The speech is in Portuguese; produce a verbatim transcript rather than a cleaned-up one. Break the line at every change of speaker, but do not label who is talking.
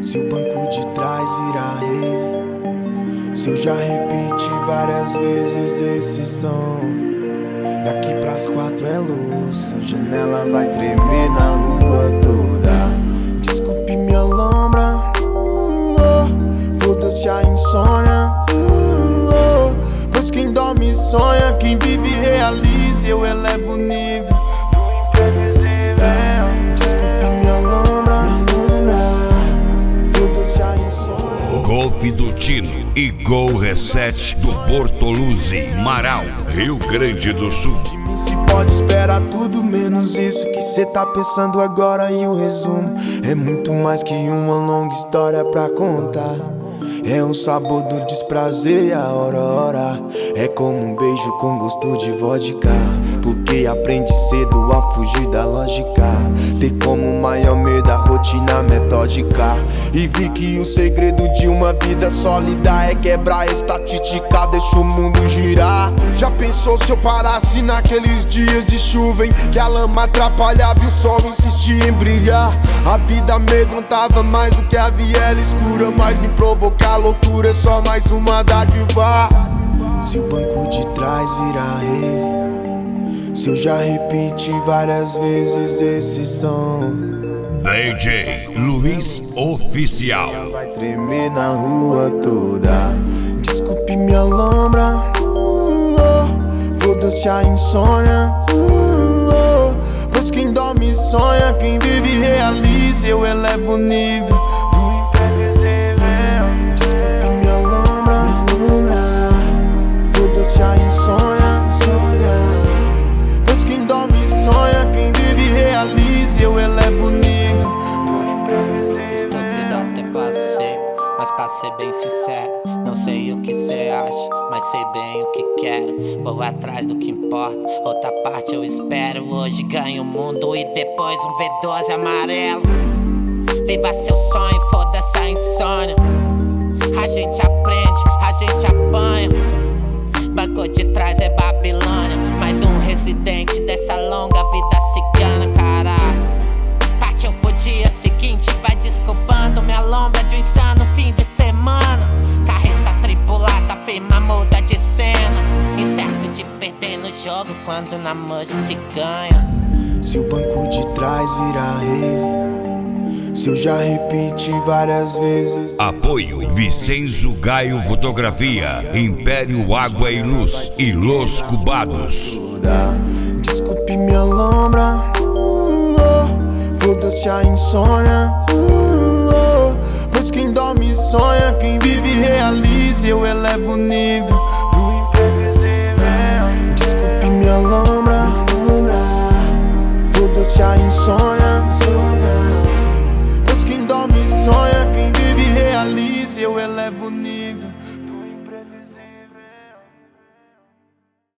Se o banco de trás virar rave, se eu já repeti várias vezes esse som. Daqui pras quatro é luz, a janela vai tremer na rua toda. Desculpe minha lombra, uh, oh, foda-se a insônia, uh, oh, pois quem dorme sonha, quem vive realiza, eu elevo o nível do imprevisível. Desculpe minha lombra, foda-se a insônia.
Golf do Tino e Gol Reset do Bortoluzzi, Marau, Rio Grande do Sul.
Se pode esperar tudo menos isso que cê tá pensando agora. E o resumo é muito mais que uma longa história pra contar. É o sabor do desprazer e a hora hora. É como um beijo com gosto de vodka, porque aprende cedo a fugir da lógica. Ter como maior medo a rotina metódica. E vi que o segredo de uma vida sólida é quebrar a estatística, deixa o mundo girar. Já pensou se eu parasse naqueles dias de chuva em que a lama atrapalhava e o sol insistia em brilhar? A vida amedrontava mais do que a viela escura, mas me provocar loucura é só mais uma dádiva. Se o banco de trás virar rave, se eu já repeti várias vezes esse som.
D J Luiz Oficial.
Vai tremer na rua toda. Desculpe minha lombra, uh, oh, foda-se a insônia, uh, oh, pois quem dorme sonha, quem vive realiza, eu elevo o nível do imprevisível. Desculpe minha lombra, foda-se a insônia, pois quem dorme sonha, quem vive realiza, eu elevo o nível.
Estúpido até passei, mas pra ser bem sincero, não sei o que cê acha, mas sei bem o que quero. Vou atrás do que importa, outra parte eu espero. Hoje ganho o mundo e depois um V doze amarelo. Viva seu sonho, foda-se a insônia. A gente aprende, a gente apanha. Banco de trás é Babilônia, mais um residente dessa longa vida cigana, caralho. Partiu pro dia seguinte, vai desculpando minha lombra de um insano fim de semana. Carreta tripulada, firma muda de cena. Incerto de perder no jogo quando na manja se ganha.
Se o banco de trás virar rave, se eu já repeti várias vezes.
Apoio Vicenzo Gaio Fotografia, Império Água e Luz e Los Cubados.
Desculpe minha lombra, uh, oh, foda-se a insônia, uh, oh, pois quem dorme sonha, quem vive realiza, eu elevo o nível do imprevisível. Desculpe minha lombra, foda-se a insônia, pois quem dorme sonha, quem vive realiza, eu elevo o nível.